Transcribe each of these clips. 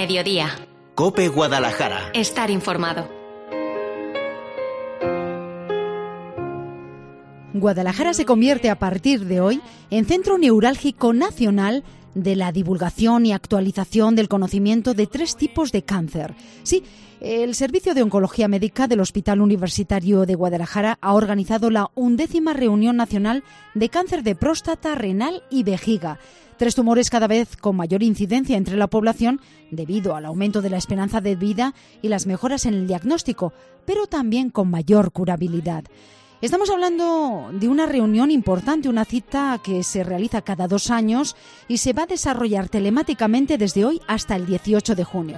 Mediodía. COPE Guadalajara. Estar informado. Guadalajara se convierte a partir de hoy en centro neurálgico nacional de la divulgación y actualización del conocimiento de 3 tipos de cáncer. Sí, el Servicio de Oncología Médica del Hospital Universitario de Guadalajara ha organizado la 11ª Reunión Nacional de Cáncer de Próstata, Renal y Vejiga. 3 tumores cada vez con mayor incidencia entre la población debido al aumento de la esperanza de vida y las mejoras en el diagnóstico, pero también con mayor curabilidad. Estamos hablando de una reunión importante, una cita que se realiza cada 2 años y se va a desarrollar telemáticamente desde hoy hasta el 18 de junio.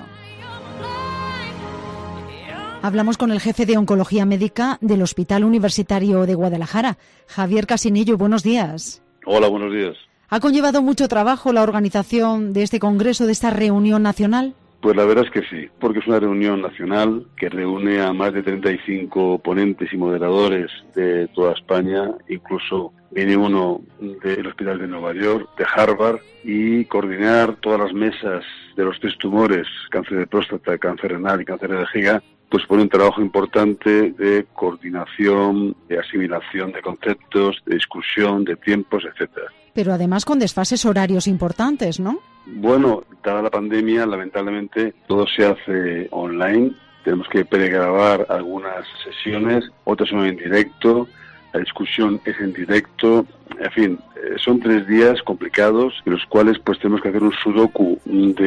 Hablamos con el jefe de Oncología Médica del Hospital Universitario de Guadalajara, Javier Casinillo. Buenos días. Hola, buenos días. ¿Ha conllevado mucho trabajo la organización de este congreso, de esta reunión nacional? Pues la verdad es que sí, porque es una reunión nacional que reúne a más de 35 ponentes y moderadores de toda España, incluso viene uno del Hospital de Nueva York, de Harvard, y coordinar todas las mesas de los 3 tumores, cáncer de próstata, cáncer renal y cáncer de vejiga, pues pone un trabajo importante de coordinación, de asimilación de conceptos, de discusión, de tiempos, etcétera. Pero además con desfases horarios importantes, ¿no? Bueno, dada la pandemia, lamentablemente todo se hace online. Tenemos que pregrabar algunas sesiones, otras son en directo, la discusión es en directo. En fin, son 3 días complicados en los cuales pues tenemos que hacer un sudoku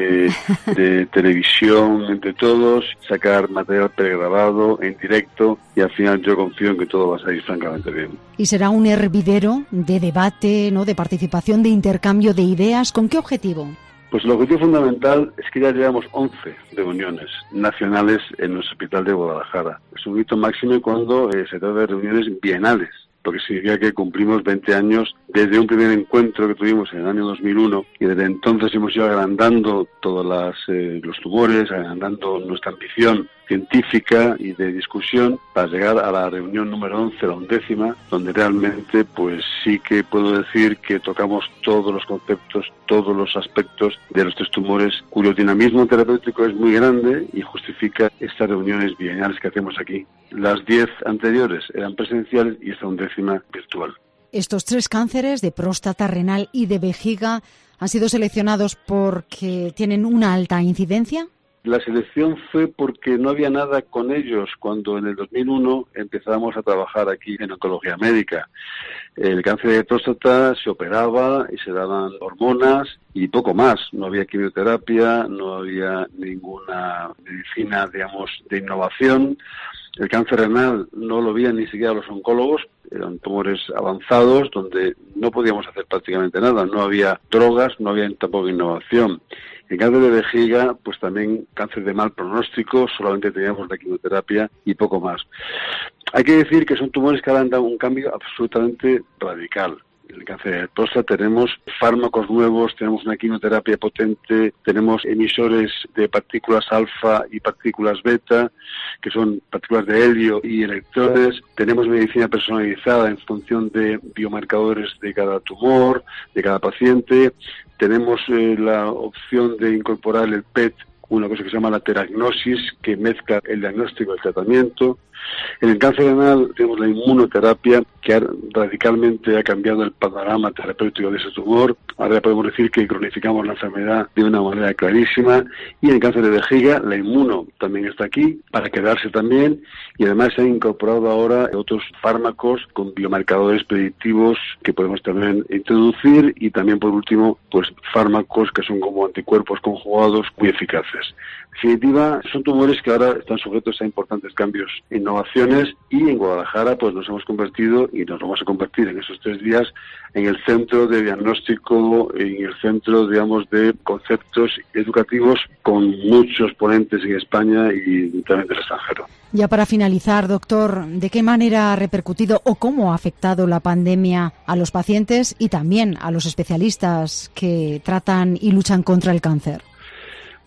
de televisión entre todos, sacar material pregrabado en directo y al final yo confío en que todo va a salir francamente bien. Y será un hervidero de debate, ¿no?, de participación, de intercambio de ideas. ¿Con qué objetivo? Pues el objetivo fundamental es que ya llevamos 11 reuniones nacionales en nuestro hospital de Guadalajara. Es un hito máximo cuando se trata de reuniones bienales, lo que significa que cumplimos 20 años desde un primer encuentro que tuvimos en el año 2001 y desde entonces hemos ido agrandando todos los tumores, agrandando nuestra ambición científica y de discusión para llegar a la reunión número 11, la 11ª, donde realmente pues sí que puedo decir que tocamos todos los conceptos, todos los aspectos de los 3 tumores, cuyo dinamismo terapéutico es muy grande y justifica estas reuniones bienales que hacemos aquí. Las 10 anteriores eran presenciales y esta 11ª virtual. Estos 3 cánceres de próstata, renal y de vejiga han sido seleccionados porque tienen una alta incidencia. La selección fue porque no había nada con ellos cuando en el 2001 empezábamos a trabajar aquí en oncología médica. El cáncer de próstata se operaba y se daban hormonas y poco más. No había quimioterapia, no había ninguna medicina, digamos, de innovación. El cáncer renal no lo veían ni siquiera los oncólogos, eran tumores avanzados donde no podíamos hacer prácticamente nada, no había drogas, no había tampoco innovación. El cáncer de vejiga, pues también cáncer de mal pronóstico, solamente teníamos la quimioterapia y poco más. Hay que decir que son tumores que ahora han dado un cambio absolutamente radical. En el cáncer de próstata tenemos fármacos nuevos, tenemos una quimioterapia potente, tenemos emisores de partículas alfa y partículas beta, que son partículas de helio y electrones, tenemos medicina personalizada en función de biomarcadores de cada tumor, de cada paciente, tenemos la opción de incorporar el PET, una cosa que se llama la teragnosis, que mezcla el diagnóstico y el tratamiento. En el cáncer renal tenemos la inmunoterapia, que radicalmente ha cambiado el panorama terapéutico de ese tumor. Ahora ya podemos decir que cronificamos la enfermedad de una manera clarísima. Y en el cáncer de vejiga, la inmuno también está aquí, para quedarse también. Y además se han incorporado ahora otros fármacos con biomarcadores predictivos que podemos también introducir. Y también, por último, pues fármacos que son como anticuerpos conjugados muy eficaces. En definitiva, son tumores que ahora están sujetos a importantes cambios e innovaciones y en Guadalajara pues nos hemos convertido y nos vamos a convertir en esos 3 días en el centro de diagnóstico, en el centro, digamos, de conceptos educativos con muchos ponentes en España y también del extranjero. Ya para finalizar, doctor, ¿de qué manera ha repercutido o cómo ha afectado la pandemia a los pacientes y también a los especialistas que tratan y luchan contra el cáncer?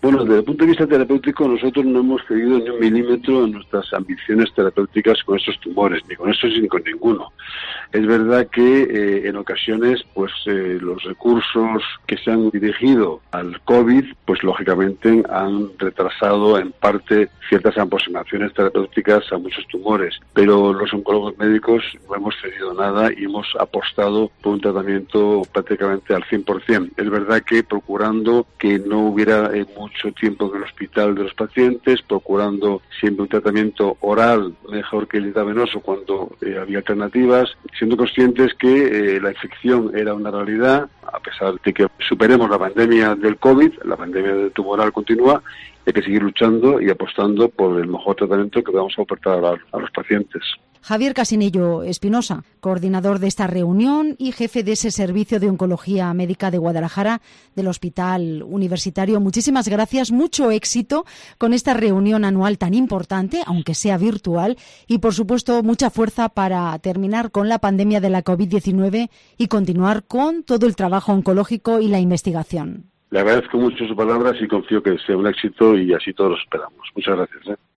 Bueno, desde el punto de vista terapéutico, nosotros no hemos cedido ni un milímetro en nuestras ambiciones terapéuticas con estos tumores, ni con estos ni con ninguno. Es verdad que en ocasiones, pues los recursos que se han dirigido al COVID, pues lógicamente han retrasado en parte ciertas aproximaciones terapéuticas a muchos tumores, pero los oncólogos médicos no hemos cedido nada y hemos apostado por un tratamiento prácticamente al 100%. Es verdad que procurando que no hubiera mucho tiempo en el hospital de los pacientes, procurando siempre un tratamiento oral mejor que el intravenoso cuando había alternativas, siendo conscientes que la infección era una realidad, a pesar de que superemos la pandemia del COVID, la pandemia tumoral continúa, hay que seguir luchando y apostando por el mejor tratamiento que podamos aportar a los pacientes. Javier Casinello Espinosa, coordinador de esta reunión y jefe de ese servicio de oncología médica de Guadalajara del Hospital Universitario. Muchísimas gracias, mucho éxito con esta reunión anual tan importante, aunque sea virtual, y por supuesto mucha fuerza para terminar con la pandemia de la COVID-19 y continuar con todo el trabajo oncológico y la investigación. Le agradezco mucho sus palabras y confío que sea un éxito y así todos lo esperamos. Muchas gracias.